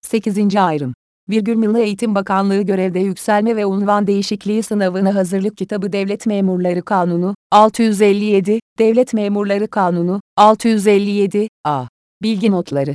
8. Ayrım. Milli Eğitim Bakanlığı Görevde Yükselme ve Unvan Değişikliği Sınavına Hazırlık Kitabı Devlet Memurları Kanunu, 657, Devlet Memurları Kanunu, 657, A. Bilgi Notları.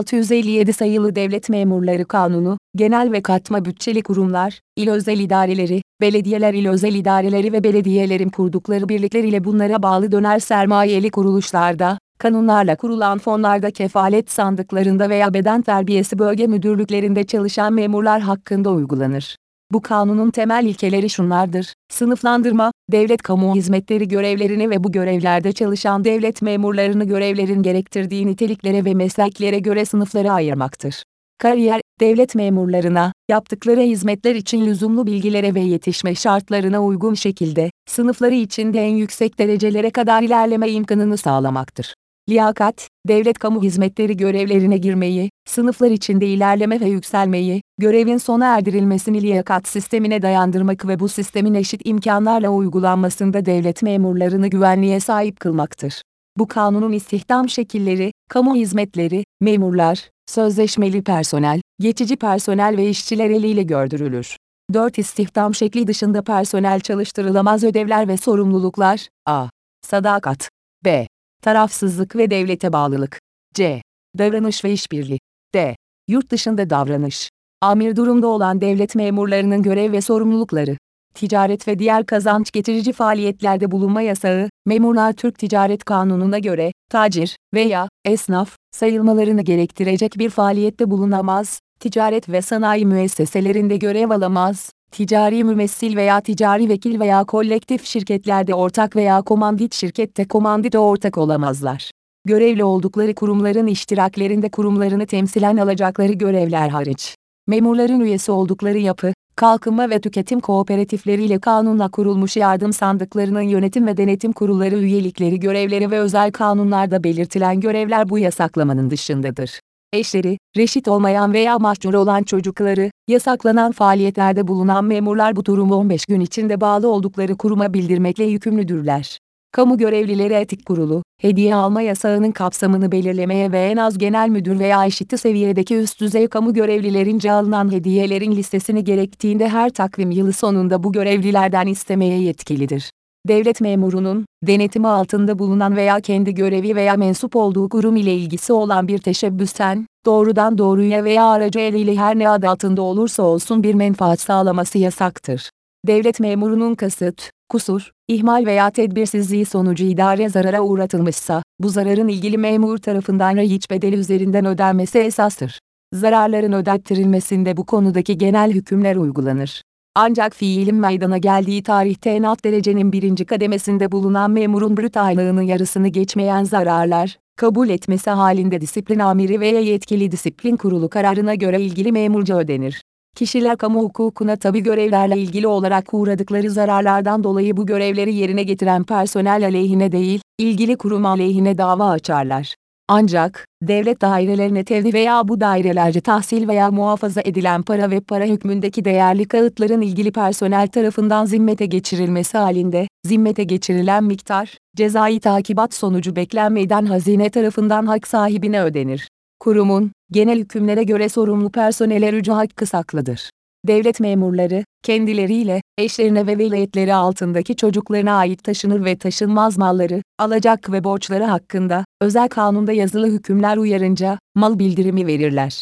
657 sayılı Devlet Memurları Kanunu, genel ve katma bütçeli kurumlar, il özel idareleri, belediyeler il özel idareleri ve belediyelerin kurdukları birlikler ile bunlara bağlı döner sermayeli kuruluşlarda, kanunlarla kurulan fonlarda kefalet sandıklarında veya beden terbiyesi bölge müdürlüklerinde çalışan memurlar hakkında uygulanır. Bu kanunun temel ilkeleri şunlardır: sınıflandırma, devlet kamu hizmetleri görevlerini ve bu görevlerde çalışan devlet memurlarını görevlerin gerektirdiği niteliklere ve mesleklere göre sınıflara ayırmaktır. Kariyer, devlet memurlarına, yaptıkları hizmetler için lüzumlu bilgilere ve yetişme şartlarına uygun şekilde, sınıfları içinde en yüksek derecelere kadar ilerleme imkanını sağlamaktır. Liyakat, devlet kamu hizmetleri görevlerine girmeyi, sınıflar içinde ilerleme ve yükselmeyi, görevin sona erdirilmesini liyakat sistemine dayandırmak ve bu sistemin eşit imkanlarla uygulanmasında devlet memurlarını güvenliğe sahip kılmaktır. Bu kanunun istihdam şekilleri, kamu hizmetleri, memurlar, sözleşmeli personel, geçici personel ve işçiler eliyle gördürülür. 4 İstihdam şekli dışında personel çalıştırılamaz ödevler ve sorumluluklar: A. Sadakat. B. Tarafsızlık ve devlete bağlılık. C. Davranış ve işbirliği. D. Yurt dışında davranış. Amir durumda olan devlet memurlarının görev ve sorumlulukları. Ticaret ve diğer kazanç getirici faaliyetlerde bulunma yasağı, memurlar Türk Ticaret Kanunu'na göre, tacir veya esnaf sayılmalarını gerektirecek bir faaliyette bulunamaz, ticaret ve sanayi müesseselerinde görev alamaz, ticari mümessil veya ticari vekil veya kolektif şirketlerde ortak veya komandit şirkette komandite ortak olamazlar. Görevli oldukları kurumların iştiraklerinde kurumlarını temsilen alacakları görevler hariç, memurların üyesi oldukları yapı, kalkınma ve tüketim kooperatifleriyle kanunla kurulmuş yardım sandıklarının yönetim ve denetim kurulları üyelikleri görevleri ve özel kanunlarda belirtilen görevler bu yasaklamanın dışındadır. Eşleri, reşit olmayan veya mahcur olan çocukları, yasaklanan faaliyetlerde bulunan memurlar bu durumu 15 gün içinde bağlı oldukları kuruma bildirmekle yükümlüdürler. Kamu Görevlileri Etik Kurulu, hediye alma yasağının kapsamını belirlemeye ve en az genel müdür veya eşit seviyedeki üst düzey kamu görevlilerince alınan hediyelerin listesini gerektiğinde her takvim yılı sonunda bu görevlilerden istemeye yetkilidir. Devlet memurunun, denetimi altında bulunan veya kendi görevi veya mensup olduğu kurum ile ilgisi olan bir teşebbüsten, doğrudan doğruya veya aracı eliyle her ne adı altında olursa olsun bir menfaat sağlaması yasaktır. Devlet memurunun kasıt, kusur, ihmal veya tedbirsizliği sonucu idare zarara uğratılmışsa, bu zararın ilgili memur tarafından raiç bedeli üzerinden ödenmesi esastır. Zararların ödettirilmesinde bu konudaki genel hükümler uygulanır. Ancak fiilin meydana geldiği tarihte en alt derecenin 1. kademesinde bulunan memurun brüt aylığının yarısını geçmeyen zararlar, kabul etmesi halinde disiplin amiri veya yetkili disiplin kurulu kararına göre ilgili memurca ödenir. Kişiler kamu hukukuna tabi görevlerle ilgili olarak uğradıkları zararlardan dolayı bu görevleri yerine getiren personel aleyhine değil, ilgili kurum aleyhine dava açarlar. Ancak, devlet dairelerine tevdi veya bu dairelerce tahsil veya muhafaza edilen para ve para hükmündeki değerli kağıtların ilgili personel tarafından zimmete geçirilmesi halinde, zimmete geçirilen miktar, cezai takibat sonucu beklenmeden hazine tarafından hak sahibine ödenir. Kurumun, genel hükümlere göre sorumlu personele rücu hakkı saklıdır. Devlet memurları, kendileriyle, eşlerine ve velayetleri altındaki çocuklarına ait taşınır ve taşınmaz malları, alacak ve borçları hakkında, özel kanunda yazılı hükümler uyarınca, mal bildirimi verirler.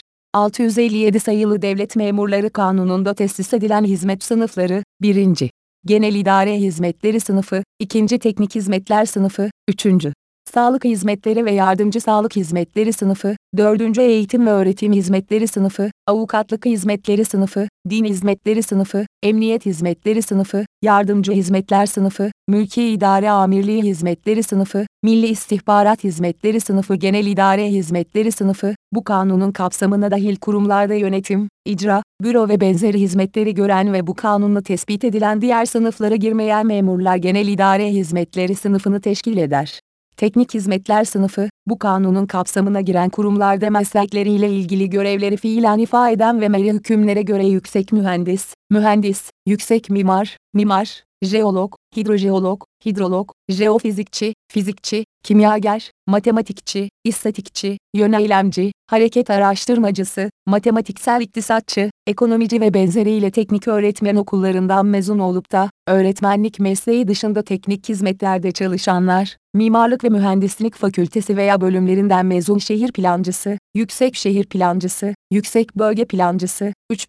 657 sayılı Devlet Memurları Kanunu'nda tesis edilen hizmet sınıfları: 1. Genel İdare Hizmetleri Sınıfı, 2. Teknik Hizmetler Sınıfı, 3. Sağlık Hizmetleri ve Yardımcı Sağlık Hizmetleri Sınıfı, 4. Eğitim ve Öğretim Hizmetleri Sınıfı, Avukatlık Hizmetleri Sınıfı, Din Hizmetleri Sınıfı, Emniyet Hizmetleri Sınıfı, Yardımcı Hizmetler Sınıfı, Mülki İdare Amirliği Hizmetleri Sınıfı, Milli İstihbarat Hizmetleri Sınıfı, Genel İdare Hizmetleri Sınıfı, bu kanunun kapsamına dahil kurumlarda yönetim, icra, büro ve benzeri hizmetleri gören ve bu kanunla tespit edilen diğer sınıflara girmeyen memurlar Genel İdare Hizmetleri Sınıfını teşkil eder. Teknik Hizmetler Sınıfı, bu kanunun kapsamına giren kurumlarda meslekleriyle ilgili görevleri fiilen ifa eden ve meri hükümlere göre yüksek mühendis, yüksek mimar, jeolog, hidrojeolog, hidrolog, jeofizikçi, fizikçi, kimyager, matematikçi, istatikçi, yönelimci, hareket araştırmacısı, matematiksel iktisatçı, ekonomici ve benzeriyle teknik öğretmen okullarından mezun olup da, öğretmenlik mesleği dışında teknik hizmetlerde çalışanlar, mimarlık ve mühendislik fakültesi veya bölümlerinden mezun şehir plancısı, yüksek şehir plancısı, yüksek bölge plancısı,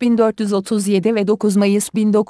3437 ve 9 Mayıs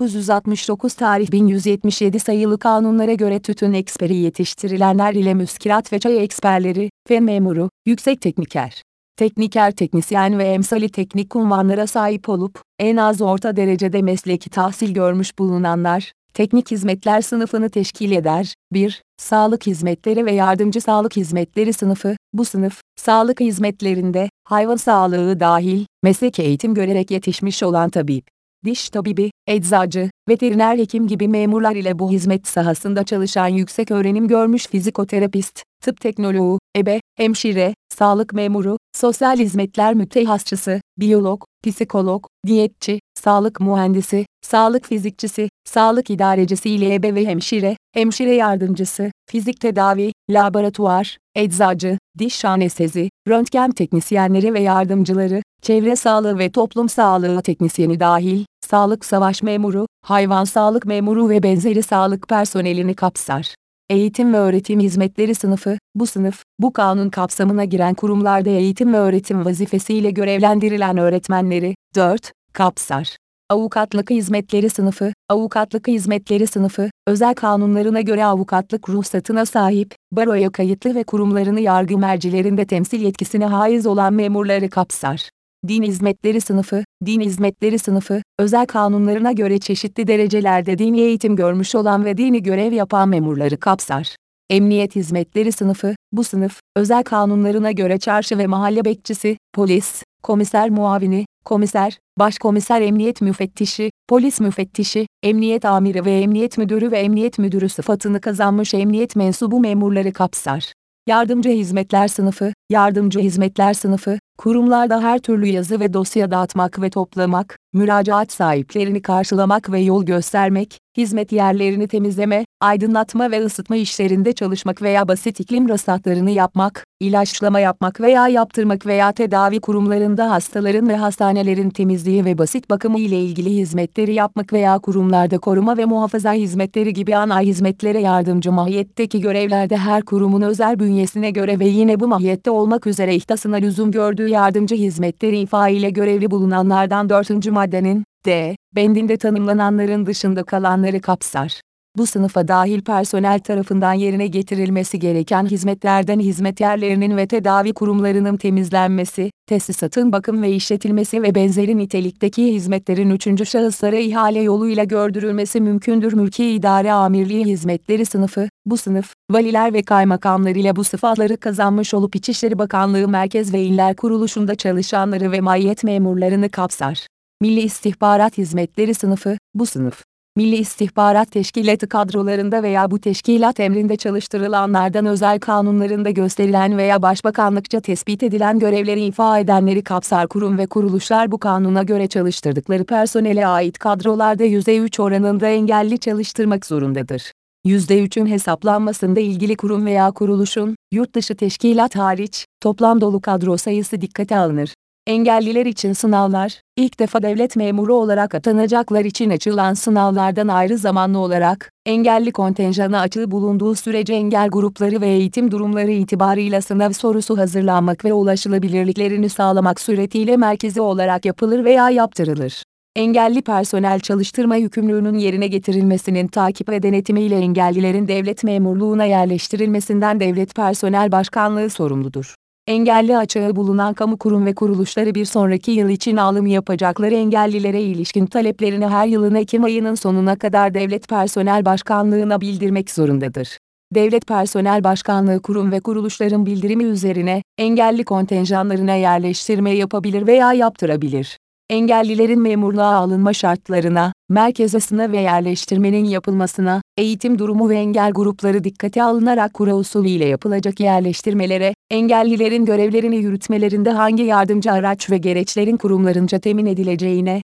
1969 tarih 1177 sayılı kanunlara göre tütün eksperi yetiştirilenler ile müskilat ve çay eksperleri, fen memuru, yüksek tekniker, tekniker teknisyen ve emsali teknik unvanlara sahip olup, en az orta derecede mesleki tahsil görmüş bulunanlar, teknik hizmetler sınıfını teşkil eder. 1. Sağlık hizmetleri ve yardımcı sağlık hizmetleri sınıfı, bu sınıf, sağlık hizmetlerinde, hayvan sağlığı dahil, meslek eğitim görerek yetişmiş olan tabip, diş tabibi, eczacı, veteriner hekim gibi memurlar ile bu hizmet sahasında çalışan yüksek öğrenim görmüş fizikoterapist, tıp teknoloğu, ebe, hemşire, sağlık memuru, sosyal hizmetler mütehassısı, biyolog, psikolog, diyetçi, sağlık mühendisi, sağlık fizikçisi, sağlık idarecisi ile ebe ve hemşire, hemşire yardımcısı, fizik tedavi, laboratuvar, eczacı, diş anestezi, röntgen teknisyenleri ve yardımcıları, çevre sağlığı ve toplum sağlığı teknisyeni dahil, sağlık savaş memuru, hayvan sağlık memuru ve benzeri sağlık personelini kapsar. Eğitim ve öğretim hizmetleri sınıfı, bu sınıf, bu kanun kapsamına giren kurumlarda eğitim ve öğretim vazifesiyle görevlendirilen öğretmenleri, 4, kapsar. Avukatlık hizmetleri sınıfı, avukatlık hizmetleri sınıfı, özel kanunlarına göre avukatlık ruhsatına sahip, baroya kayıtlı ve kurumlarını yargı mercilerinde temsil yetkisine haiz olan memurları kapsar. Din hizmetleri sınıfı, din hizmetleri sınıfı, özel kanunlarına göre çeşitli derecelerde dini eğitim görmüş olan ve dini görev yapan memurları kapsar. Emniyet hizmetleri sınıfı, bu sınıf, özel kanunlarına göre çarşı ve mahalle bekçisi, polis, komiser muavini, komiser, başkomiser emniyet müfettişi, polis müfettişi, emniyet amiri ve emniyet müdürü sıfatını kazanmış emniyet mensubu memurları kapsar. Yardımcı hizmetler sınıfı, yardımcı hizmetler sınıfı, kurumlarda her türlü yazı ve dosya dağıtmak ve toplamak, müracaat sahiplerini karşılamak ve yol göstermek, hizmet yerlerini temizleme, aydınlatma ve ısıtma işlerinde çalışmak veya basit iklim rasatlarını yapmak, ilaçlama yapmak veya yaptırmak veya tedavi kurumlarında hastaların ve hastanelerin temizliği ve basit bakımı ile ilgili hizmetleri yapmak veya kurumlarda koruma ve muhafaza hizmetleri gibi ana hizmetlere yardımcı mahiyetteki görevlerde her kurumun özel bünyesine göre ve yine bu mahiyette olmak üzere ihtasına lüzum gördüğü yardımcı hizmetleri ifa ile görevli bulunanlardan 4. maddenin D. bendinde tanımlananların dışında kalanları kapsar. Bu sınıfa dahil personel tarafından yerine getirilmesi gereken hizmetlerden hizmet yerlerinin ve tedavi kurumlarının temizlenmesi, tesisatın bakım ve işletilmesi ve benzeri nitelikteki hizmetlerin üçüncü şahıslara ihale yoluyla gördürülmesi mümkündür. Mülki idare amirliği hizmetleri sınıfı, bu sınıf, valiler ve kaymakamlar ile bu sıfatları kazanmış olup İçişleri Bakanlığı Merkez ve İller Kuruluşu'nda çalışanları ve mahiyet memurlarını kapsar. Milli İstihbarat Hizmetleri sınıfı, bu sınıf, Milli İstihbarat Teşkilatı kadrolarında veya bu teşkilat emrinde çalıştırılanlardan özel kanunlarında gösterilen veya başbakanlıkça tespit edilen görevleri ifa edenleri kapsar. Kurum ve kuruluşlar bu kanuna göre çalıştırdıkları personele ait kadrolarda %3 oranında engelli çalıştırmak zorundadır. %3'ün hesaplanmasında ilgili kurum veya kuruluşun, yurt dışı teşkilat hariç, toplam dolu kadro sayısı dikkate alınır. Engelliler için sınavlar, ilk defa devlet memuru olarak atanacaklar için açılan sınavlardan ayrı zamanlı olarak, engelli kontenjanı açığı bulunduğu sürece engel grupları ve eğitim durumları itibarıyla sınav sorusu hazırlanmak ve ulaşılabilirliklerini sağlamak suretiyle merkezi olarak yapılır veya yaptırılır. Engelli personel çalıştırma yükümlülüğünün yerine getirilmesinin takip ve denetimiyle engellilerin devlet memurluğuna yerleştirilmesinden Devlet Personel Başkanlığı sorumludur. Engelli açığı bulunan kamu kurum ve kuruluşları bir sonraki yıl için alım yapacakları engellilere ilişkin taleplerini her yılın Ekim ayının sonuna kadar Devlet Personel Başkanlığı'na bildirmek zorundadır. Devlet Personel Başkanlığı kurum ve kuruluşların bildirimi üzerine, engelli kontenjanlarına yerleştirme yapabilir veya yaptırabilir. Engellilerin memurluğa alınma şartlarına, merkeze sınav ve yerleştirmenin yapılmasına, eğitim durumu ve engel grupları dikkate alınarak kura usulü ile yapılacak yerleştirmelere, engellilerin görevlerini yürütmelerinde hangi yardımcı araç ve gereçlerin kurumlarınca temin edileceğine,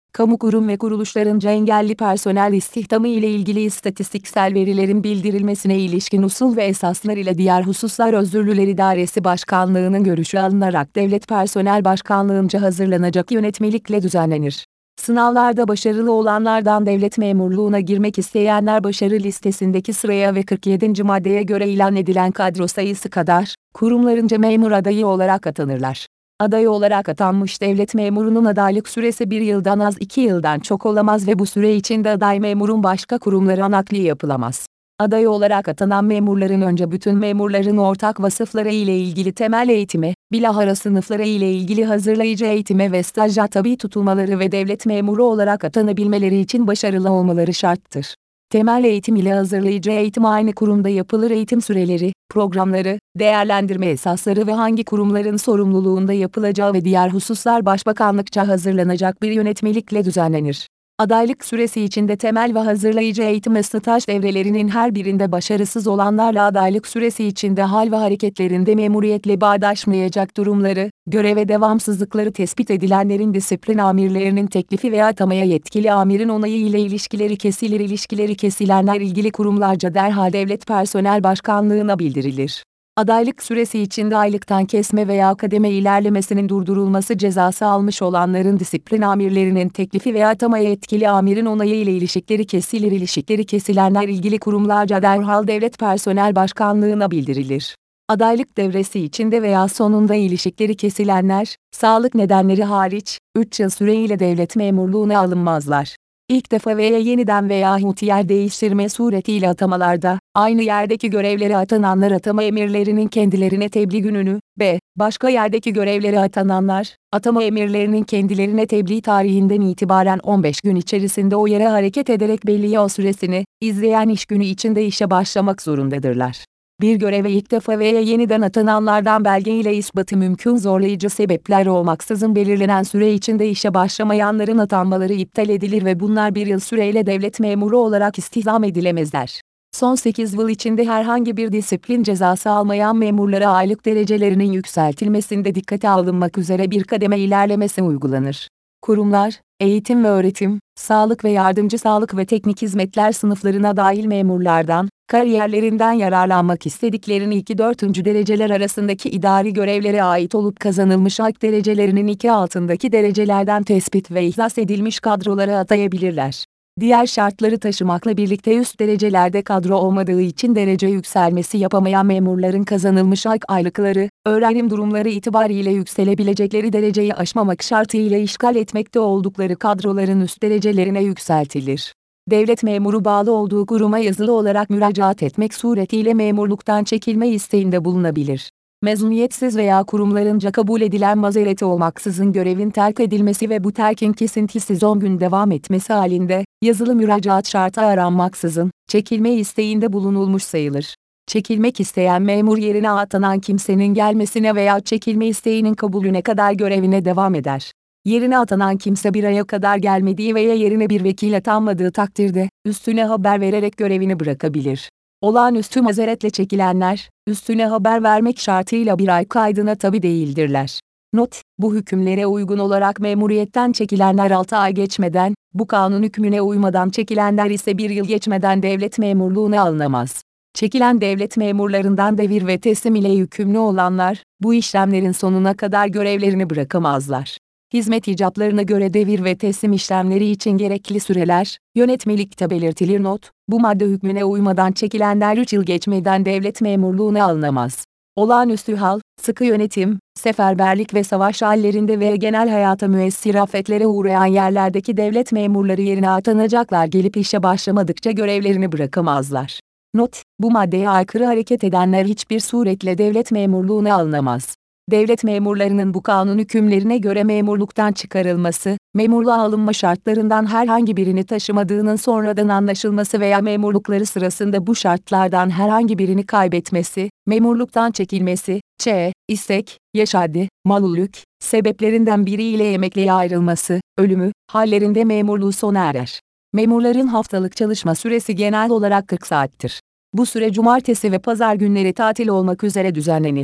kamu kurum ve kuruluşlarınca engelli personel istihdamı ile ilgili istatistiksel verilerin bildirilmesine ilişkin usul ve esaslar ile diğer hususlar Özürlüler İdaresi Başkanlığı'nın görüşü alınarak Devlet Personel Başkanlığı'nca hazırlanacak yönetmelikle düzenlenir. Sınavlarda başarılı olanlardan devlet memurluğuna girmek isteyenler başarı listesindeki sıraya ve 47. maddeye göre ilan edilen kadro sayısı kadar, kurumlarınca memur adayı olarak atanırlar. Aday olarak atanmış devlet memurunun adaylık süresi 1 yıldan az 2 yıldan çok olamaz ve bu süre içinde aday memurun başka kurumlara nakli yapılamaz. Aday olarak atanan memurların önce bütün memurların ortak vasıfları ile ilgili temel eğitime, bilahara sınıfları ile ilgili hazırlayıcı eğitime ve staja tabi tutulmaları ve devlet memuru olarak atanabilmeleri için başarılı olmaları şarttır. Temel eğitim ile hazırlayıcı eğitim aynı kurumda yapılır. Eğitim süreleri, programları, değerlendirme esasları ve hangi kurumların sorumluluğunda yapılacağı ve diğer hususlar Başbakanlıkça hazırlanacak bir yönetmelikle düzenlenir. Adaylık süresi içinde temel ve hazırlayıcı eğitim ve staj devrelerinin her birinde başarısız olanlarla adaylık süresi içinde hal ve hareketlerinde memuriyetle bağdaşmayacak durumları, göreve devamsızlıkları tespit edilenlerin disiplin amirlerinin teklifi veya atamaya yetkili amirin onayı ile ilişkileri kesilir. İlişkileri kesilenler ilgili kurumlarca derhal Devlet Personel Başkanlığı'na bildirilir. Adaylık süresi içinde aylıktan kesme veya kademe ilerlemesinin durdurulması cezası almış olanların disiplin amirlerinin teklifi veya atamaya yetkili amirin onayı ile ilişkileri kesilir. İlişkileri kesilenler ilgili kurumlarca derhal Devlet Personel Başkanlığı'na bildirilir. Adaylık devresi içinde veya sonunda ilişkileri kesilenler, sağlık nedenleri hariç, 3 yıl süreyle devlet memurluğuna alınmazlar. İlk defa veya yeniden veyahut yer değiştirme suretiyle atamalarda, aynı yerdeki görevlere atananlar atama emirlerinin kendilerine tebliğ gününü, başka yerdeki görevlere atananlar, atama emirlerinin kendilerine tebliğ tarihinden itibaren 15 gün içerisinde o yere hareket ederek belli yol süresini, izleyen iş günü içinde işe başlamak zorundadırlar. Bir göreve ilk defa veya yeniden atananlardan belge ile ispatı mümkün zorlayıcı sebepler olmaksızın belirlenen süre içinde işe başlamayanların atanmaları iptal edilir ve bunlar 1 yıl süreyle devlet memuru olarak istihdam edilemezler. Son 8 yıl içinde herhangi bir disiplin cezası almayan memurlara aylık derecelerinin yükseltilmesinde dikkate alınmak üzere bir kademe ilerlemesi uygulanır. Kurumlar, eğitim ve öğretim, sağlık ve yardımcı sağlık ve teknik hizmetler sınıflarına dahil memurlardan, kariyerlerinden yararlanmak istediklerini 2-4. dereceler arasındaki idari görevlere ait olup kazanılmış hak derecelerinin 2 altındaki derecelerden tespit ve ihsas edilmiş kadrolara atayabilirler. Diğer şartları taşımakla birlikte üst derecelerde kadro olmadığı için derece yükselmesi yapamayan memurların kazanılmış hak aylıkları, öğrenim durumları itibariyle yükselebilecekleri dereceyi aşmamak şartıyla işgal etmekte oldukları kadroların üst derecelerine yükseltilir. Devlet memuru bağlı olduğu kuruma yazılı olarak müracaat etmek suretiyle memurluktan çekilme isteğinde bulunabilir. Mezuniyetsiz veya kurumlarınca kabul edilen mazereti olmaksızın görevin terk edilmesi ve bu terkin kesintisiz 10 gün devam etmesi halinde, yazılı müracaat şartı aranmaksızın, çekilme isteğinde bulunulmuş sayılır. Çekilmek isteyen memur yerine atanan kimsenin gelmesine veya çekilme isteğinin kabulüne kadar görevine devam eder. Yerine atanan kimse 1 aya kadar gelmediği veya yerine bir vekil atanmadığı takdirde, üstüne haber vererek görevini bırakabilir. Olağanüstü mazeretle çekilenler, üstüne haber vermek şartıyla 1 ay kaydına tabi değildirler. Not: Bu hükümlere uygun olarak memuriyetten çekilenler 6 ay geçmeden, bu kanun hükmüne uymadan çekilenler ise 1 yıl geçmeden devlet memurluğuna alınamaz. Çekilen devlet memurlarından devir ve teslim ile yükümlü olanlar, bu işlemlerin sonuna kadar görevlerini bırakamazlar. Hizmet icaplarına göre devir ve teslim işlemleri için gerekli süreler, yönetmelikte belirtilir. Not: Bu madde hükmüne uymadan çekilenler 3 yıl geçmeden devlet memurluğuna alınamaz. Olağanüstü hal, sıkı yönetim, seferberlik ve savaş hallerinde ve genel hayata müessir afetlere uğrayan yerlerdeki devlet memurları yerine atanacaklar gelip işe başlamadıkça görevlerini bırakamazlar. Not: Bu maddeye aykırı hareket edenler hiçbir suretle devlet memurluğuna alınamaz. Devlet memurlarının bu kanun hükümlerine göre memurluktan çıkarılması, memurluğa alınma şartlarından herhangi birini taşımadığının sonradan anlaşılması veya memurlukları sırasında bu şartlardan herhangi birini kaybetmesi, memurluktan çekilmesi, istek, yaş haddi, malulük, sebeplerinden biriyle emekliye ayrılması, ölümü, hallerinde memurluğu sona erer. Memurların haftalık çalışma süresi genel olarak 40 saattir. Bu süre cumartesi ve pazar günleri tatil olmak üzere düzenlenir.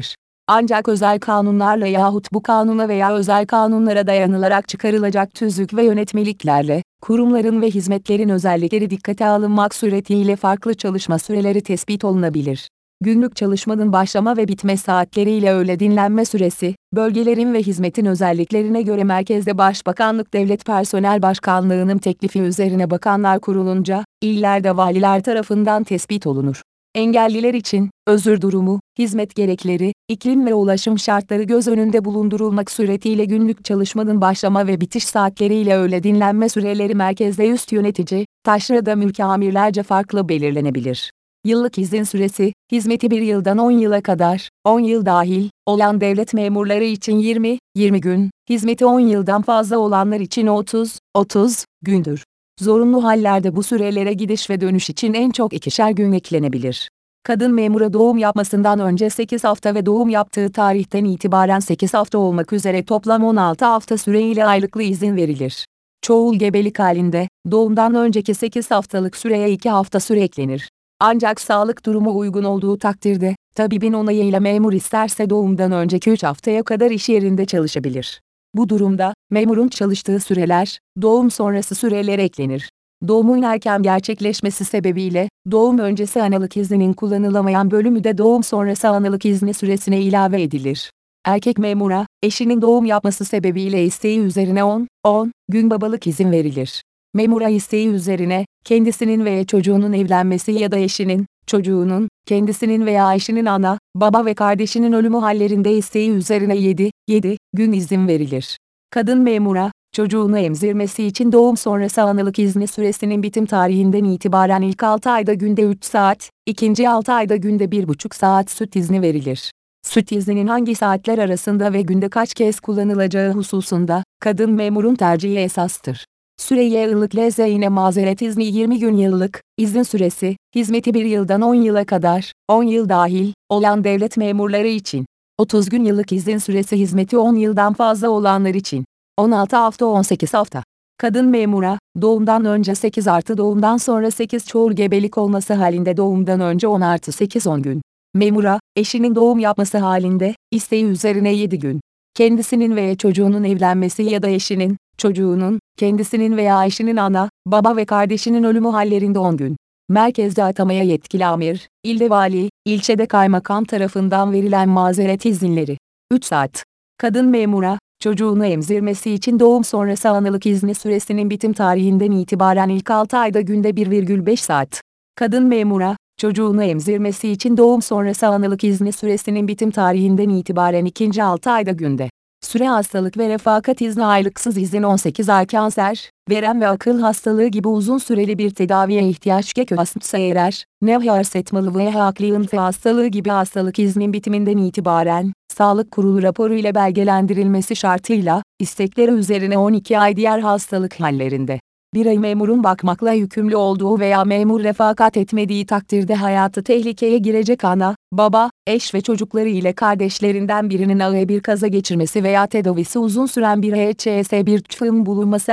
Ancak özel kanunlarla yahut bu kanuna veya özel kanunlara dayanılarak çıkarılacak tüzük ve yönetmeliklerle, kurumların ve hizmetlerin özellikleri dikkate alınmak suretiyle farklı çalışma süreleri tespit olunabilir. Günlük çalışmanın başlama ve bitme saatleriyle öğle dinlenme süresi, bölgelerin ve hizmetin özelliklerine göre merkezde Başbakanlık Devlet Personel Başkanlığı'nın teklifi üzerine Bakanlar Kurulu'nca, illerde valiler tarafından tespit olunur. Engelliler için, özür durumu, hizmet gerekleri, iklim ve ulaşım şartları göz önünde bulundurulmak suretiyle günlük çalışmanın başlama ve bitiş saatleriyle öğle dinlenme süreleri merkezde üst yönetici, taşrada mülkamirlerce farklı belirlenebilir. Yıllık izin süresi, hizmeti bir yıldan 10 yıla kadar, 10 yıl dahil, olan devlet memurları için 20 gün, hizmeti 10 yıldan fazla olanlar için 30 gündür. Zorunlu hallerde bu sürelere gidiş ve dönüş için en çok 2'şer gün eklenebilir. Kadın memura doğum yapmasından önce 8 hafta ve doğum yaptığı tarihten itibaren 8 hafta olmak üzere toplam 16 hafta süreyle aylıklı izin verilir. Çoğul gebelik halinde, doğumdan önceki 8 haftalık süreye 2 hafta süre eklenir. Ancak sağlık durumu uygun olduğu takdirde, tabibin onayıyla memur isterse doğumdan önceki 3 haftaya kadar iş yerinde çalışabilir. Bu durumda, memurun çalıştığı süreler, doğum sonrası sürelere eklenir. Doğumun erken gerçekleşmesi sebebiyle, doğum öncesi analık izninin kullanılamayan bölümü de doğum sonrası analık izni süresine ilave edilir. Erkek memura, eşinin doğum yapması sebebiyle isteği üzerine 10 gün babalık izin verilir. Memura isteği üzerine, kendisinin veya çocuğunun evlenmesi ya da eşinin, çocuğunun, kendisinin veya eşinin ana, baba ve kardeşinin ölümü hallerinde isteği üzerine 7 gün izin verilir. Kadın memura, çocuğunu emzirmesi için doğum sonrası analık izni süresinin bitim tarihinden itibaren ilk 6 ayda günde 3 saat, ikinci 6 ayda günde 1,5 saat süt izni verilir. Süt izninin hangi saatler arasında ve günde kaç kez kullanılacağı hususunda, kadın memurun tercihi esastır. Süre yıllık LZİ mazeret izni 20 gün yıllık, izin süresi, hizmeti 1 yıldan 10 yıla kadar, 10 yıl dahil, olan devlet memurları için. 30 gün yıllık izin süresi hizmeti 10 yıldan fazla olanlar için. 16 hafta 18 hafta. Kadın memura, doğumdan önce 8 artı doğumdan sonra 8 çoğul gebelik olması halinde doğumdan önce 10 artı 8 10 gün. Memura, eşinin doğum yapması halinde, isteği üzerine 7 gün. Kendisinin veya çocuğunun evlenmesi ya da eşinin, çocuğunun, kendisinin veya eşinin ana, baba ve kardeşinin ölümü hallerinde 10 gün. Merkezde atamaya yetkili amir, ilde vali, ilçede kaymakam tarafından verilen mazeret izinleri. 3 saat. Kadın memura, çocuğunu emzirmesi için doğum sonrası analık izni süresinin bitim tarihinden itibaren ilk 6 ayda günde 1,5 saat. Kadın memura, çocuğunu emzirmesi için doğum sonrası analık izni süresinin bitim tarihinden itibaren ikinci 6 ayda günde. Süre hastalık ve refakat izni aylıksız izin 18 ay kanser, verem ve akıl hastalığı gibi uzun süreli bir tedaviye ihtiyaç hastaysa eğer, nevhars etmalı ve haklıyın hastalığı gibi hastalık iznin bitiminden itibaren, Sağlık Kurulu raporu ile belgelendirilmesi şartıyla, istekleri üzerine 12 ay diğer hastalık hallerinde. Bir ay memurun bakmakla yükümlü olduğu veya memur refakat etmediği takdirde hayatı tehlikeye girecek ana, baba, eş ve çocukları ile kardeşlerinden birinin ağır bir kaza geçirmesi veya tedavisi uzun süren bir HCS bir tüfün bulunması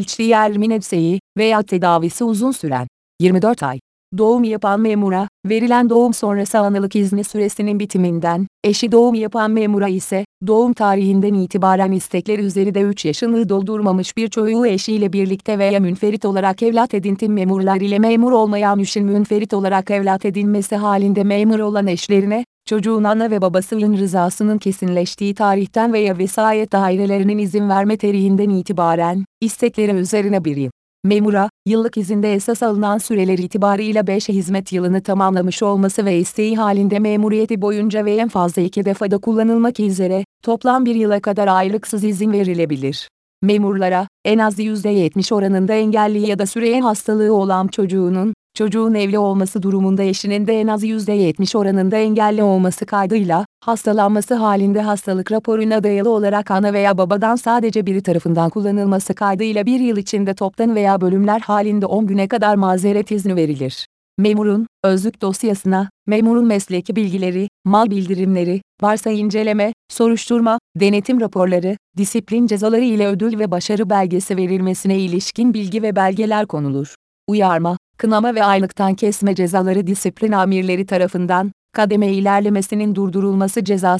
HLCR veya tedavisi uzun süren 24 ay. Doğum yapan memura, verilen doğum sonrası analık izni süresinin bitiminden, eşi doğum yapan memura ise, doğum tarihinden itibaren istekleri üzerinde 3 yaşını doldurmamış bir çocuğu eşiyle birlikte veya münferit olarak evlat edintin memurlar ile memur olmayan eşin münferit olarak evlat edinmesi halinde memur olan eşlerine, çocuğun ana ve babasının rızasının kesinleştiği tarihten veya vesayet dairelerinin izin verme tarihinden itibaren, istekleri üzerine bir yıl. Memura, yıllık izinde esas alınan süreler itibarıyla 5 hizmet yılını tamamlamış olması ve isteği halinde memuriyeti boyunca ve en fazla 2 defada kullanılmak üzere, toplam 1 yıla kadar aylıksız izin verilebilir. Memurlara, en az %70 oranında engelli ya da süreyen hastalığı olan çocuğun evli olması durumunda eşinin de en az %70 oranında engelli olması kaydıyla, hastalanması halinde hastalık raporuna dayalı olarak ana veya babadan sadece biri tarafından kullanılması kaydıyla 1 yıl içinde toptan veya bölümler halinde 10 güne kadar mazeret izni verilir. Memurun, özlük dosyasına, memurun mesleki bilgileri, mal bildirimleri, varsa inceleme, soruşturma, denetim raporları, disiplin cezaları ile ödül ve başarı belgesi verilmesine ilişkin bilgi ve belgeler konulur. Uyarma, kınama ve aylıktan kesme cezaları disiplin amirleri tarafından, kademe ilerlemesinin durdurulması cezası,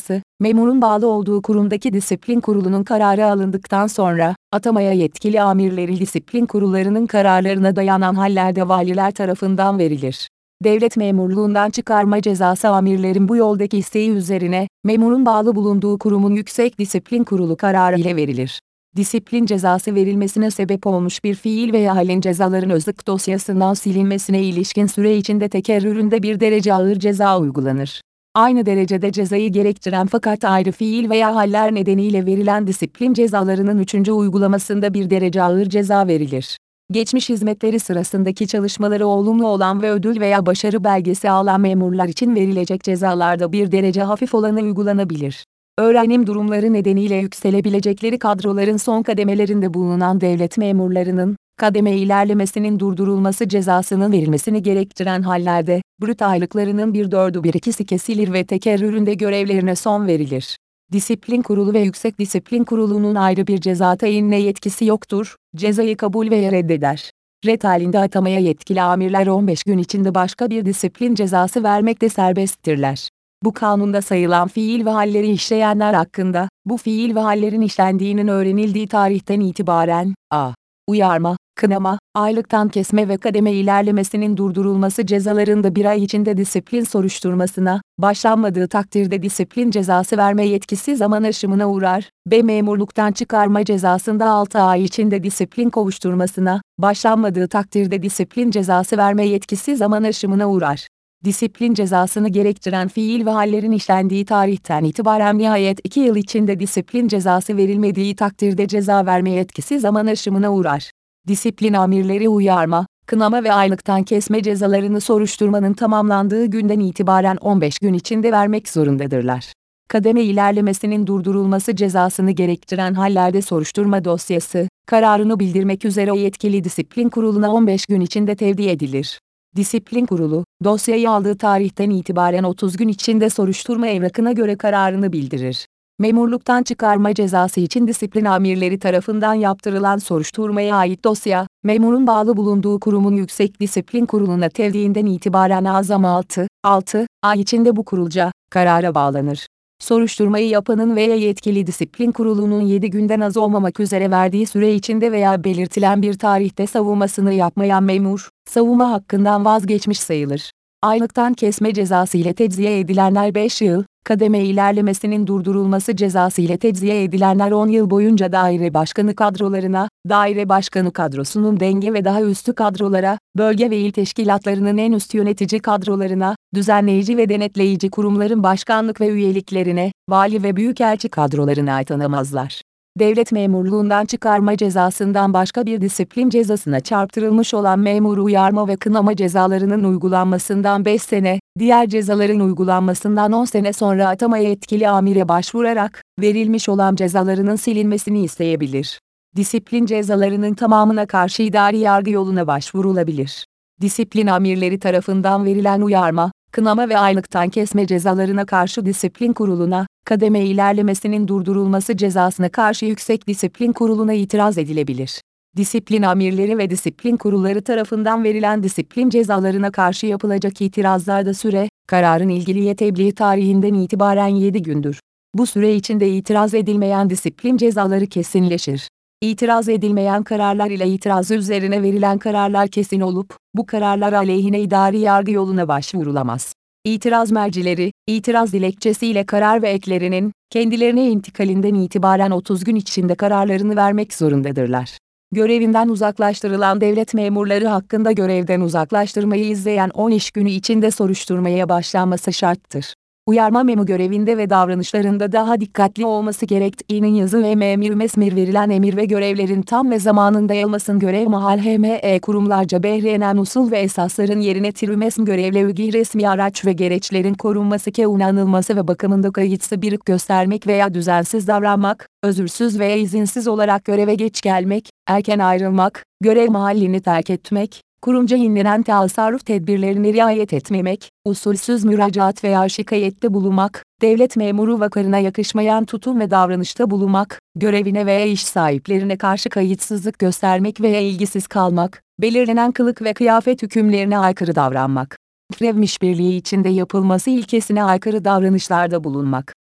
Memurun bağlı olduğu kurumdaki disiplin kurulunun kararı alındıktan sonra, atamaya yetkili amirleri disiplin kurullarının kararlarına dayanan hallerde valiler tarafından verilir. Devlet memurluğundan çıkarma cezası amirlerin bu yoldaki isteği üzerine, memurun bağlı bulunduğu kurumun Yüksek Disiplin Kurulu kararı ile verilir. Disiplin cezası verilmesine sebep olmuş bir fiil veya halin cezaların özlük dosyasından silinmesine ilişkin süre içinde tekerrüründe bir derece ağır ceza uygulanır. Aynı derecede cezayı gerektiren fakat ayrı fiil veya haller nedeniyle verilen disiplin cezalarının üçüncü uygulamasında bir derece ağır ceza verilir. Geçmiş hizmetleri sırasındaki çalışmaları olumlu olan ve ödül veya başarı belgesi alan memurlar için verilecek cezalarda bir derece hafif olanı uygulanabilir. Öğrenim durumları nedeniyle yükselebilecekleri kadroların son kademelerinde bulunan devlet memurlarının, kademe ilerlemesinin durdurulması cezasının verilmesini gerektiren hallerde, brüt aylıklarının 1/4 kesilir ve tekerrüründe görevlerine son verilir. Disiplin Kurulu ve Yüksek Disiplin Kurulu'nun ayrı bir ceza tayinine yetkisi yoktur, cezayı kabul veya reddeder. Red halinde atamaya yetkili amirler 15 gün içinde başka bir disiplin cezası vermekte serbesttirler. Bu kanunda sayılan fiil ve halleri işleyenler hakkında, bu fiil ve hallerin işlendiğinin öğrenildiği tarihten itibaren, a. Uyarma, kınama, aylıktan kesme ve kademe ilerlemesinin durdurulması cezalarında bir ay içinde disiplin soruşturmasına, başlanmadığı takdirde disiplin cezası verme yetkisi zaman aşımına uğrar, b. Memurluktan çıkarma cezasında 6 ay içinde disiplin kovuşturmasına, başlanmadığı takdirde disiplin cezası verme yetkisi zaman aşımına uğrar. Disiplin cezasını gerektiren fiil ve hallerin işlendiği tarihten itibaren nihayet 2 yıl içinde disiplin cezası verilmediği takdirde ceza verme yetkisi zaman aşımına uğrar. Disiplin amirleri uyarma, kınama ve aylıktan kesme cezalarını soruşturmanın tamamlandığı günden itibaren 15 gün içinde vermek zorundadırlar. Kademe ilerlemesinin durdurulması cezasını gerektiren hallerde soruşturma dosyası, kararını bildirmek üzere yetkili disiplin kuruluna 15 gün içinde tevdi edilir. Disiplin Kurulu, dosyayı aldığı tarihten itibaren 30 gün içinde soruşturma evrakına göre kararını bildirir. Memurluktan çıkarma cezası için disiplin amirleri tarafından yaptırılan soruşturmaya ait dosya, memurun bağlı bulunduğu kurumun Yüksek Disiplin Kurulu'na tevdiğinden itibaren azam 6 ay içinde bu kurulca, karara bağlanır. Soruşturmayı yapanın veya yetkili disiplin kurulunun 7 günden az olmamak üzere verdiği süre içinde veya belirtilen bir tarihte savunmasını yapmayan memur, savunma hakkından vazgeçmiş sayılır. Aylıktan kesme cezası ile tecziye edilenler 5 yıl, kademe ilerlemesinin durdurulması cezası ile tecziye edilenler 10 yıl boyunca daire başkanı kadrolarına, daire başkanı kadrosunun denge ve daha üstü kadrolara, bölge ve il teşkilatlarının en üst yönetici kadrolarına, düzenleyici ve denetleyici kurumların başkanlık ve üyeliklerine, vali ve büyükelçi kadrolarına atanamazlar. Devlet memurluğundan çıkarma cezasından başka bir disiplin cezasına çarptırılmış olan memuru uyarma ve kınama cezalarının uygulanmasından 5 sene, diğer cezaların uygulanmasından 10 sene sonra atamaya yetkili amire başvurarak, verilmiş olan cezalarının silinmesini isteyebilir. Disiplin cezalarının tamamına karşı idari yargı yoluna başvurulabilir. Disiplin amirleri tarafından verilen uyarma, kınama ve aylıktan kesme cezalarına karşı disiplin kuruluna, kademe ilerlemesinin durdurulması cezasına karşı Yüksek Disiplin Kurulu'na itiraz edilebilir. Disiplin amirleri ve disiplin kurulları tarafından verilen disiplin cezalarına karşı yapılacak itirazlarda süre, kararın ilgiliye tebliğ tarihinden itibaren 7 gündür. Bu süre içinde itiraz edilmeyen disiplin cezaları kesinleşir. İtiraz edilmeyen kararlar ile itirazı üzerine verilen kararlar kesin olup, bu kararlar aleyhine idari yargı yoluna başvurulamaz. İtiraz mercileri, itiraz dilekçesiyle karar ve eklerinin, kendilerine intikalinden itibaren 30 gün içinde kararlarını vermek zorundadırlar. Görevinden uzaklaştırılan devlet memurları hakkında görevden uzaklaştırmayı izleyen 10 iş günü içinde soruşturmaya başlanması şarttır. Uyarma memuru görevinde ve davranışlarında daha dikkatli olması gerektiğinin yazı ve mesmir verilen emir ve görevlerin tam ve zamanında yapılmasın görev mahal HME kurumlarca behrenen usul ve esasların yerine tirümesm görevle resmi araç ve gereçlerin korunması kullanılması ve bakımında kayıtsız bir göstermek veya düzensiz davranmak, özürsüz veya izinsiz olarak göreve geç gelmek, erken ayrılmak, görev mahallini terk etmek, kurumca inlenen tasarruf tedbirlerine riayet etmemek, usulsüz müracaat veya şikayette bulunmak, devlet memuru vakarına yakışmayan tutum ve davranışta bulunmak, görevine veya iş sahiplerine karşı kayıtsızlık göstermek veya ilgisiz kalmak, belirlenen kılık ve kıyafet hükümlerine aykırı davranmak, görev işbirliği içinde yapılması ilkesine aykırı davranışlarda bulunmak.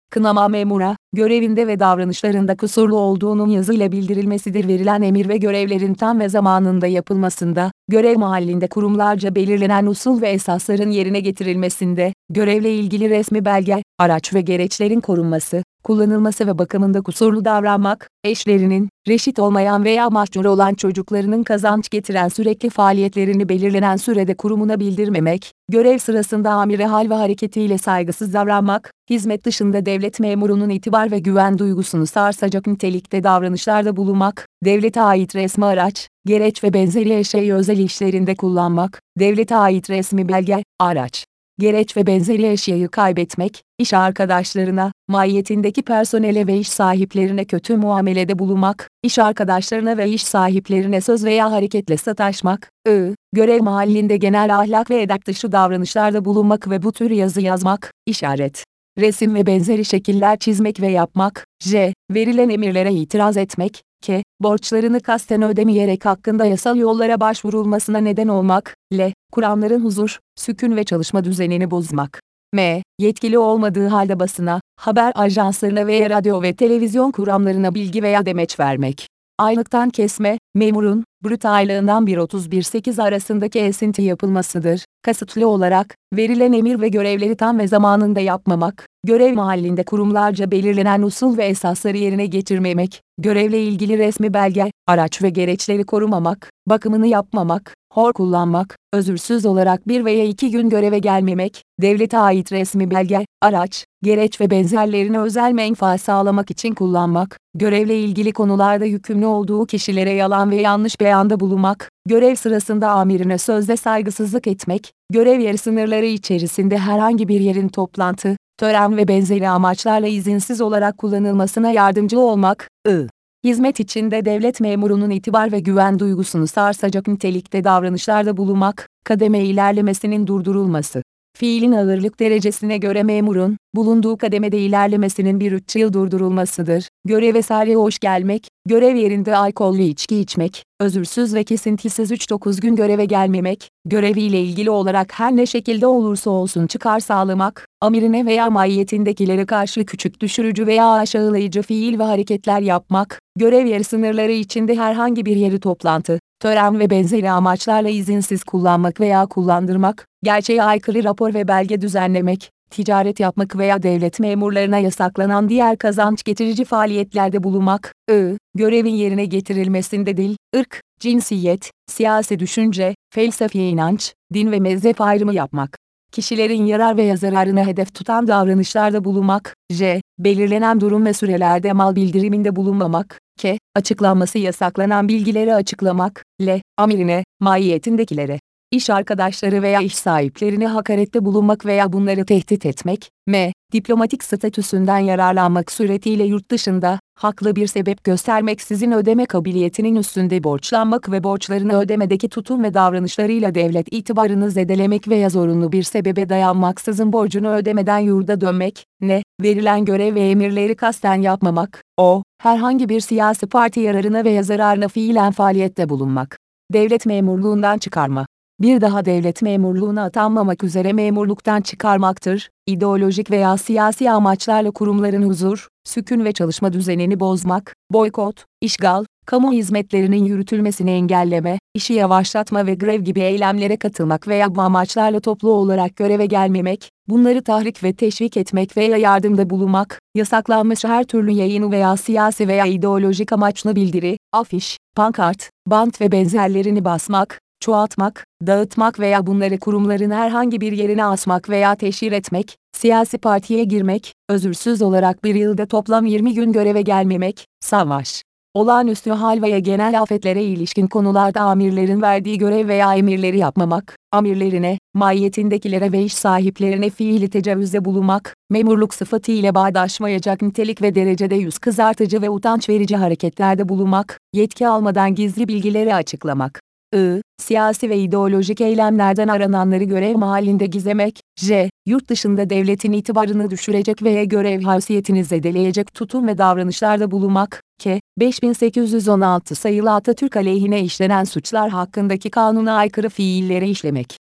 Kınama memura, görevinde ve davranışlarında kusurlu olduğunun yazıyla bildirilmesidir. Verilen emir ve görevlerin tam ve zamanında yapılmasında, görev mahallinde kurumlarca belirlenen usul ve esasların yerine getirilmesinde, görevle ilgili resmi belge, araç ve gereçlerin korunması, kullanılması ve bakımında kusurlu davranmak, eşlerinin, reşit olmayan veya mahcur olan çocuklarının kazanç getiren sürekli faaliyetlerini belirlenen sürede kurumuna bildirmemek, görev sırasında amire hal ve hareketiyle saygısız davranmak, hizmet dışında devlet memurunun itibar ve güven duygusunu sarsacak nitelikte davranışlarda bulunmak, devlete ait resmi araç, gereç ve benzeri eşyayı özel işlerinde kullanmak, devlete ait resmi belge, araç, gereç ve benzeri eşyayı kaybetmek, iş arkadaşlarına, mahiyetindeki personele ve iş sahiplerine kötü muamelede bulunmak, iş arkadaşlarına ve iş sahiplerine söz veya hareketle sataşmak, görev mahallinde genel ahlak ve edep dışı davranışlarda bulunmak ve bu tür yazı yazmak, işaret, resim ve benzeri şekiller çizmek ve yapmak, verilen emirlere itiraz etmek, borçlarını kasten ödemeyerek hakkında yasal yollara başvurulmasına neden olmak, kuranların huzur, sükun ve çalışma düzenini bozmak. Yetkili olmadığı halde basına, haber ajanslarına veya radyo ve televizyon kuramlarına bilgi veya demeç vermek. Aylıktan kesme, memurun, brüt aylığından 1.31.8 arasındaki esinti yapılmasıdır. Kasıtlı olarak, verilen emir ve görevleri tam ve zamanında yapmamak, görev mahallinde kurumlarca belirlenen usul ve esasları yerine getirmemek, görevle ilgili resmi belge, araç ve gereçleri korumamak, bakımını yapmamak, hor kullanmak, özürsüz olarak 1 veya 2 gün göreve gelmemek, devlete ait resmi belge, araç, gereç ve benzerlerini özel menfaat sağlamak için kullanmak, görevle ilgili konularda yükümlü olduğu kişilere yalan ve yanlış beyanda bulunmak, görev sırasında amirine sözde saygısızlık etmek, görev yeri sınırları içerisinde herhangi bir yerin toplantı, tören ve benzeri amaçlarla izinsiz olarak kullanılmasına yardımcı olmak, hizmet içinde devlet memurunun itibar ve güven duygusunu sarsacak nitelikte davranışlarda bulunmak, kademe ilerlemesinin durdurulması. Fiilin ağırlık derecesine göre memurun, bulunduğu kademede ilerlemesinin 3 yıl durdurulmasıdır. Göreve sarhoş gelmek, görev yerinde alkollü içki içmek, özürsüz ve kesintisiz 3-9 gün göreve gelmemek, göreviyle ilgili olarak her ne şekilde olursa olsun çıkar sağlamak, amirine veya mahiyetindekilere karşı küçük düşürücü veya aşağılayıcı fiil ve hareketler yapmak, görev yeri sınırları içinde herhangi bir yeri toplantı, tören ve benzeri amaçlarla izinsiz kullanmak veya kullandırmak, gerçeğe aykırı rapor ve belge düzenlemek, ticaret yapmak veya devlet memurlarına yasaklanan diğer kazanç getirici faaliyetlerde bulunmak, görevin yerine getirilmesinde dil, ırk, cinsiyet, siyasi düşünce, felsefi inanç, din ve mezhep ayrımı yapmak. Kişilerin yarar veya zararına hedef tutan davranışlarda bulunmak, belirlenen durum ve sürelerde mal bildiriminde bulunmamak, açıklanması yasaklanan bilgileri açıklamak, amirine, mahiyetindekilere, iş arkadaşları veya iş sahiplerine hakarette bulunmak veya bunları tehdit etmek, diplomatik statüsünden yararlanmak suretiyle yurt dışında, haklı bir sebep göstermeksizin ödeme kabiliyetinin üstünde borçlanmak ve borçlarını ödemedeki tutum ve davranışlarıyla devlet itibarını zedelemek veya zorunlu bir sebebe dayanmaksızın borcunu ödemeden yurda dönmek, verilen görev ve emirleri kasten yapmamak, herhangi bir siyasi parti yararına veya zararına fiilen faaliyette bulunmak. Devlet memurluğundan çıkarma. Bir daha devlet memurluğuna atanmamak üzere memurluktan çıkarmaktır. İdeolojik veya siyasi amaçlarla kurumların huzur, sükun ve çalışma düzenini bozmak, boykot, işgal, kamu hizmetlerinin yürütülmesini engelleme, işi yavaşlatma ve grev gibi eylemlere katılmak veya bu amaçlarla toplu olarak göreve gelmemek, bunları tahrik ve teşvik etmek veya yardımda bulunmak, yasaklanmış her türlü yayını veya siyasi veya ideolojik amaçlı bildiri, afiş, pankart, bant ve benzerlerini basmak, çoğaltmak, dağıtmak veya bunları kurumların herhangi bir yerine asmak veya teşhir etmek, siyasi partiye girmek, özürsüz olarak bir yılda toplam 20 gün göreve gelmemek, savaş, olağanüstü hal veya genel afetlere ilişkin konularda amirlerin verdiği görev veya emirleri yapmamak, amirlerine, mahiyetindekilere ve iş sahiplerine fiili tecavüzde bulunmak, memurluk sıfatı ile bağdaşmayacak nitelik ve derecede yüz kızartıcı ve utanç verici hareketlerde bulunmak, yetki almadan gizli bilgileri açıklamak. Siyasi ve ideolojik eylemlerden arananları görev mahallinde gizlemek, yurt dışında devletin itibarını düşürecek veya görev haysiyetini zedeleyecek tutum ve davranışlarda bulunmak, 5816 sayılı Atatürk aleyhine işlenen suçlar hakkındaki kanuna aykırı fiilleri işlemek.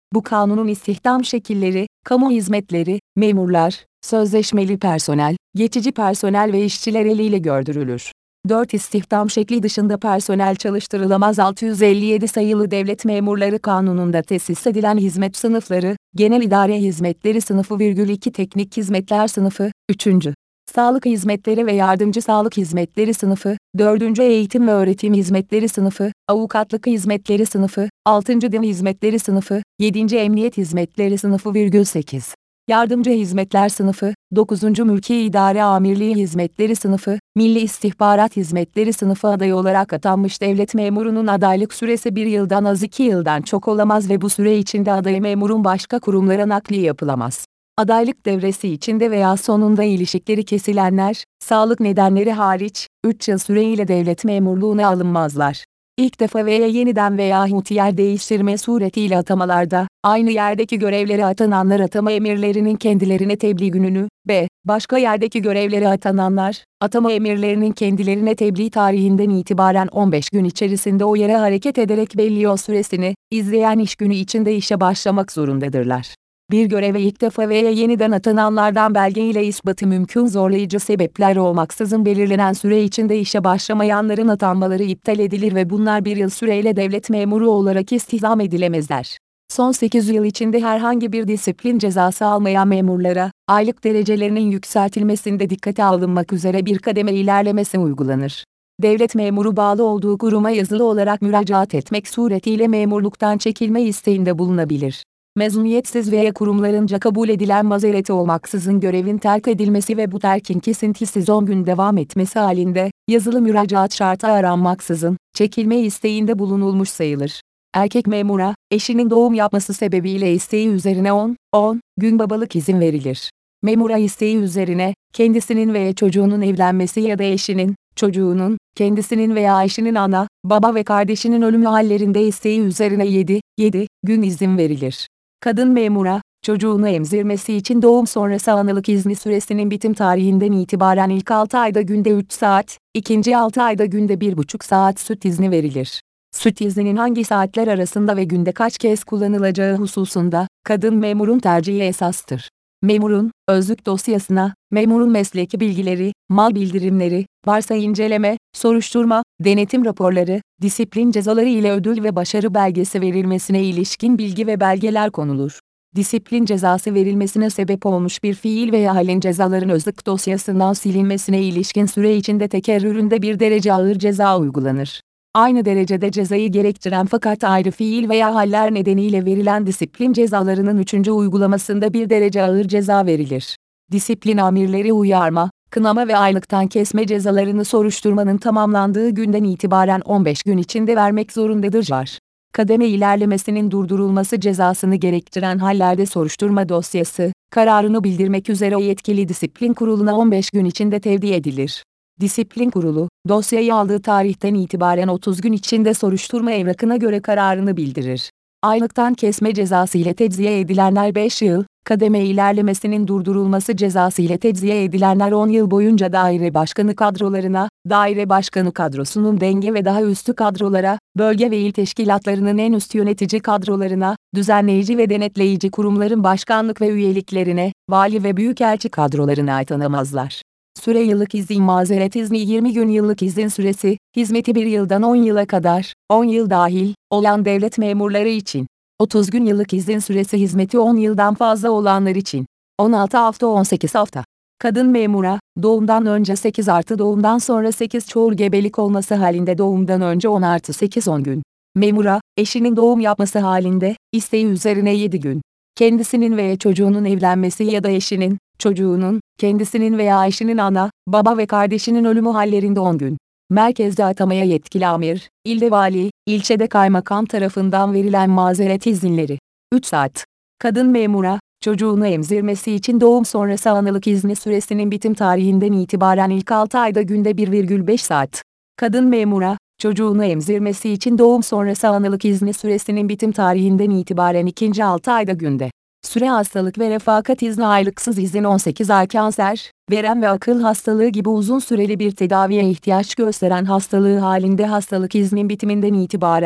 Bu kanunun istihdam şekilleri, kamu hizmetleri, memurlar, sözleşmeli personel, geçici personel ve işçiler eliyle gördürülür. 4 İstihdam şekli dışında personel çalıştırılamaz. 657 sayılı Devlet Memurları Kanunu'nda tesis edilen hizmet sınıfları, Genel İdare Hizmetleri sınıfı, 2 Teknik Hizmetler sınıfı, 3. Sağlık Hizmetleri ve Yardımcı Sağlık Hizmetleri sınıfı, 4. Eğitim ve Öğretim Hizmetleri sınıfı, Avukatlık Hizmetleri sınıfı, 6. Din Hizmetleri sınıfı, 7. Emniyet Hizmetleri sınıfı, 8. Yardımcı Hizmetler sınıfı, 9. Mülki İdare Amirliği Hizmetleri sınıfı, Milli İstihbarat Hizmetleri sınıfı. Aday olarak atanmış devlet memurunun adaylık süresi 1 yıldan az 2 yıldan çok olamaz ve bu süre içinde aday memurun başka kurumlara nakli yapılamaz. Adaylık devresi içinde veya sonunda ilişkileri kesilenler, sağlık nedenleri hariç, 3 yıl süreyle devlet memurluğuna alınmazlar. İlk defa veya yeniden veya yer değiştirme suretiyle atamalarda, aynı yerdeki görevlere atananlar atama emirlerinin kendilerine tebliğ gününü, başka yerdeki görevlere atananlar, atama emirlerinin kendilerine tebliğ tarihinden itibaren 15 gün içerisinde o yere hareket ederek belli yol süresini, izleyen iş günü içinde işe başlamak zorundadırlar. Bir göreve ilk defa veya yeniden atananlardan belge ile ispatı mümkün zorlayıcı sebepler olmaksızın belirlenen süre içinde işe başlamayanların atanmaları iptal edilir ve bunlar 1 yıl süreyle devlet memuru olarak istihdam edilemezler. Son 8 yıl içinde herhangi bir disiplin cezası almayan memurlara, aylık derecelerinin yükseltilmesinde dikkate alınmak üzere bir kademe ilerlemesi uygulanır. Devlet memuru bağlı olduğu kuruma yazılı olarak müracaat etmek suretiyle memurluktan çekilme isteğinde bulunabilir. Mezuniyetsiz veya kurumlarınca kabul edilen mazereti olmaksızın görevin terk edilmesi ve bu terkin kesintisiz 10 gün devam etmesi halinde, yazılı müracaat şartı aranmaksızın, çekilme isteğinde bulunulmuş sayılır. Erkek memura, eşinin doğum yapması sebebiyle isteği üzerine 10 gün babalık izin verilir. Memura isteği üzerine, kendisinin veya çocuğunun evlenmesi ya da eşinin, çocuğunun, kendisinin veya eşinin ana, baba ve kardeşinin ölümü hallerinde isteği üzerine 7 gün izin verilir. Kadın memura, çocuğunu emzirmesi için doğum sonrası analık izni süresinin bitim tarihinden itibaren ilk 6 ayda günde 3 saat, ikinci 6 ayda günde 1,5 saat süt izni verilir. Süt izninin hangi saatler arasında ve günde kaç kez kullanılacağı hususunda, kadın memurun tercihi esastır. Memurun, özlük dosyasına, memurun mesleki bilgileri, mal bildirimleri, varsa inceleme, soruşturma, denetim raporları, disiplin cezaları ile ödül ve başarı belgesi verilmesine ilişkin bilgi ve belgeler konulur. Disiplin cezası verilmesine sebep olmuş bir fiil veya halin cezaların özlük dosyasından silinmesine ilişkin süre içinde tekerrüründe bir derece ağır ceza uygulanır. Aynı derecede cezayı gerektiren fakat ayrı fiil veya haller nedeniyle verilen disiplin cezalarının 3. uygulamasında bir derece ağır ceza verilir. Disiplin amirleri uyarma, kınama ve aylıktan kesme cezalarını soruşturmanın tamamlandığı günden itibaren 15 gün içinde vermek zorundadır. Kademe ilerlemesinin durdurulması cezasını gerektiren hallerde soruşturma dosyası, kararını bildirmek üzere yetkili disiplin kuruluna 15 gün içinde tevdi edilir. Disiplin kurulu, dosyayı aldığı tarihten itibaren 30 gün içinde soruşturma evrakına göre kararını bildirir. Aylıktan kesme cezası ile tecziye edilenler 5 yıl, kademe ilerlemesinin durdurulması cezası ile tecziye edilenler 10 yıl boyunca daire başkanı kadrolarına, daire başkanı kadrosunun denge ve daha üstü kadrolara, bölge ve il teşkilatlarının en üst yönetici kadrolarına, düzenleyici ve denetleyici kurumların başkanlık ve üyeliklerine, vali ve büyükelçi kadrolarına atanamazlar. Süre yıllık izin mazeret izni 20 gün yıllık izin süresi, hizmeti 1 yıldan 10 yıla kadar, 10 yıl dahil, olan devlet memurları için. 30 gün yıllık izin süresi hizmeti 10 yıldan fazla olanlar için. 16 hafta 18 hafta. Kadın memura, doğumdan önce 8 artı doğumdan sonra 8 çoğul gebelik olması halinde doğumdan önce 10 artı 8 10 gün. Memura, eşinin doğum yapması halinde, isteği üzerine 7 gün. Kendisinin veya çocuğunun evlenmesi ya da eşinin, çocuğunun, kendisinin veya eşinin ana, baba ve kardeşinin ölümü hallerinde 10 gün. Merkezde atamaya yetkili amir, ilde vali, ilçede kaymakam tarafından verilen mazeret izinleri. 3 saat. Kadın memura, çocuğunu emzirmesi için doğum sonrası analık izni süresinin bitim tarihinden itibaren ilk 6 ayda günde 1,5 saat. Kadın memura, çocuğunu emzirmesi için doğum sonrası analık izni süresinin bitim tarihinden itibaren ikinci 6 ayda günde. Süre hastalık ve refakat izni aylıksız izin 18 ay kanser, verem ve akıl hastalığı gibi uzun süreli bir tedaviye ihtiyaç gösteren hastalığı halinde hastalık iznin bitiminden itibaren,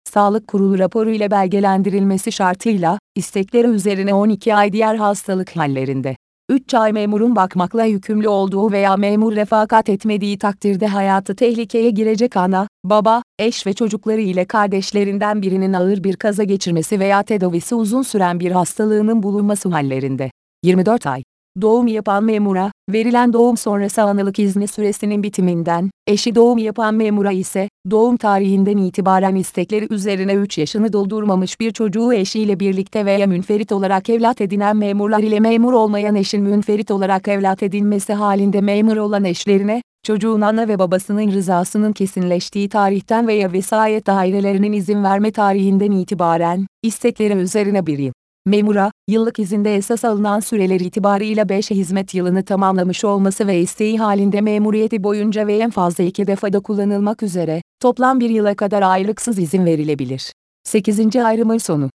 Sağlık Kurulu raporu ile belgelendirilmesi şartıyla, istekleri üzerine 12 ay diğer hastalık hallerinde. 3 ay memurun bakmakla yükümlü olduğu veya memur refakat etmediği takdirde hayatı tehlikeye girecek ana, baba, eş ve çocukları ile kardeşlerinden birinin ağır bir kaza geçirmesi veya tedavisi uzun süren bir hastalığının bulunması hallerinde. 24 ay. Doğum yapan memura, verilen doğum sonrası analık izni süresinin bitiminden, eşi doğum yapan memura ise, doğum tarihinden itibaren istekleri üzerine 3 yaşını doldurmamış bir çocuğu eşiyle birlikte veya münferit olarak evlat edinen memurlar ile memur olmayan eşin münferit olarak evlat edinmesi halinde memur olan eşlerine, çocuğun ana ve babasının rızasının kesinleştiği tarihten veya vesayet dairelerinin izin verme tarihinden itibaren, istekleri üzerine 1 yıl. Memura, yıllık izinde esas alınan süreler itibarıyla 5 hizmet yılını tamamlamış olması ve isteği halinde memuriyeti boyunca ve en fazla 2 defada kullanılmak üzere, toplam 1 yıla kadar ayrılıksız izin verilebilir. 8. ayrımın sonu.